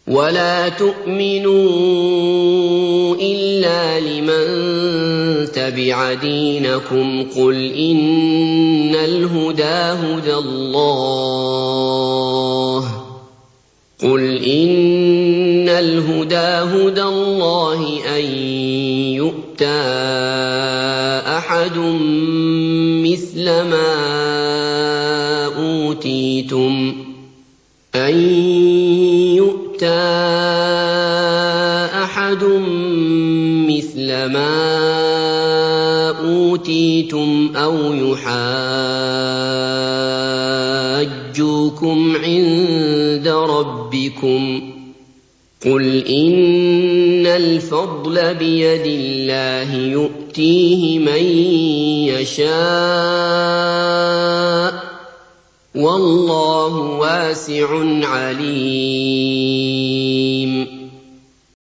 ولا تؤمنوا إلا لمن تبع دينكم قل إن الهدى هدى الله أن يؤتى أحد مثل ما أوتيتم أو يحاجوكم عند ربكم قل إن الفضل بيد الله يؤتيه من يشاء والله واسع عليم.